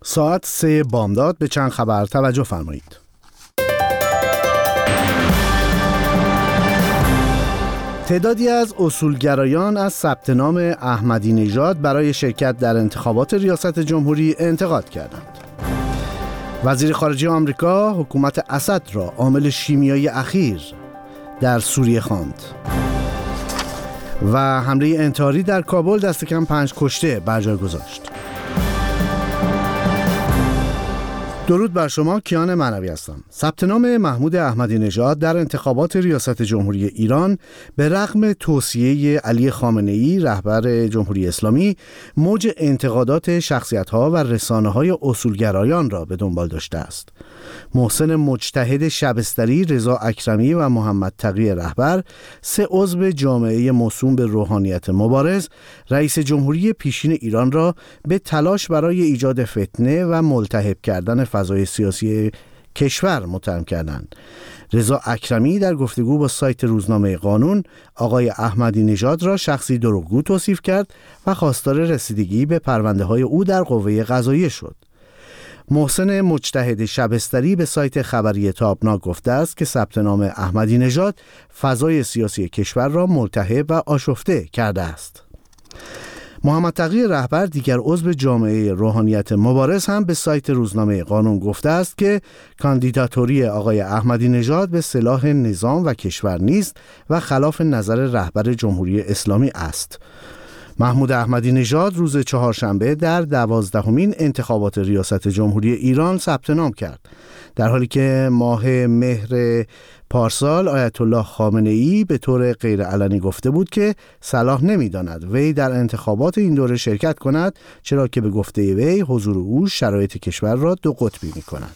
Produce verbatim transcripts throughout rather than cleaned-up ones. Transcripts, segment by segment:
ساعت سه بامداد به چند خبر توجه فرمایید. تعدادی از اصولگرایان از ثبت نام احمدی نژاد برای شرکت در انتخابات ریاست جمهوری انتقاد کردند. وزیر خارجه آمریکا حکومت اسد را عامل شیمیایی اخیر در سوریه خواند. و حمله انتحاری در کابل دست کم پنج کشته بر جای گذاشت. درود بر شما، کیان معنوی هستم. ثبت نام محمود احمدی نژاد در انتخابات ریاست جمهوری ایران به رغم توصیه علی خامنه‌ای رهبر جمهوری اسلامی موج انتقادات شخصیت‌ها و رسانه‌های اصولگرایان را به دنبال داشته است. محسن مجتهد شبستری، رضا اکرمی و محمد تقی رهبر، سه عضو جامعه موسوم به روحانیت مبارز، رئیس جمهوری پیشین ایران را به تلاش برای ایجاد فتنه و ملتهب کردن فضای سیاسی کشور متهم کردند. رضا اکرمی در گفتگو با سایت روزنامه قانون آقای احمدی نژاد را شخصی دروغگو توصیف کرد و خواستار رسیدگی به پرونده‌های او در قوه قضاییه شد. محسن مجتهد شبستری به سایت خبری تابناک گفته است که ثبت نام احمدی نژاد فضای سیاسی کشور را ملتهب و آشفته کرده است. محمد تقی رهبر، دیگر عضو جامعه روحانیت مبارز، هم به سایت روزنامه قانون گفته است که کاندیداتوری آقای احمدی نژاد به صلاح نظام و کشور نیست و خلاف نظر رهبر جمهوری اسلامی است. محمود احمدی نژاد روز چهارشنبه در دوازدهمین انتخابات ریاست جمهوری ایران ثبت نام کرد، در حالی که ماه مهر پارسال آیت الله خامنه‌ای به طور غیرعلنی گفته بود که صلاح نمی‌داند وی در انتخابات این دوره شرکت کند، چرا که به گفته وی حضور او شرایط کشور را دو قطبی می‌کند.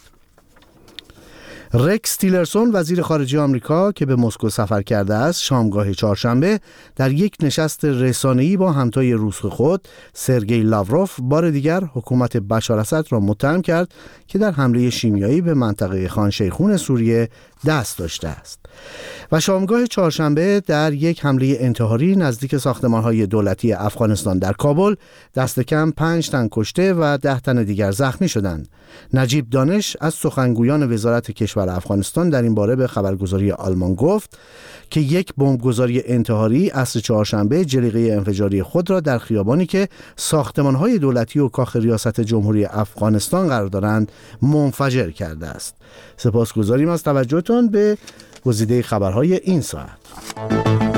رکس تیلرسون، وزیر خارجه آمریکا که به مسکو سفر کرده است، شامگاه چهارشنبه در یک نشست رسانه‌ای با همتای روس خود سرگئی لاوروف بار دیگر حکومت بشار اسد را متهم کرد که در حمله شیمیایی به منطقه خان شیخون سوریه دست داشته است. و شامگاه چهارشنبه در یک حمله انتحاری نزدیک ساختمان‌های دولتی افغانستان در کابل دست کم پنج تن کشته و ده تن دیگر زخمی شدند. نجیب دانش از سخنگویان وزارت کشور افغانستان در این باره به خبرگزاری آلمان گفت که یک بمبگذاری انتحاری عصر چهارشنبه جلیقه انفجاری خود را در خیابانی که ساختمان‌های دولتی و کاخ ریاست جمهوری افغانستان قرار دارند منفجر کرده است. سپاسگزاریم از توجهتان به گزیده خبرهای این ساعت.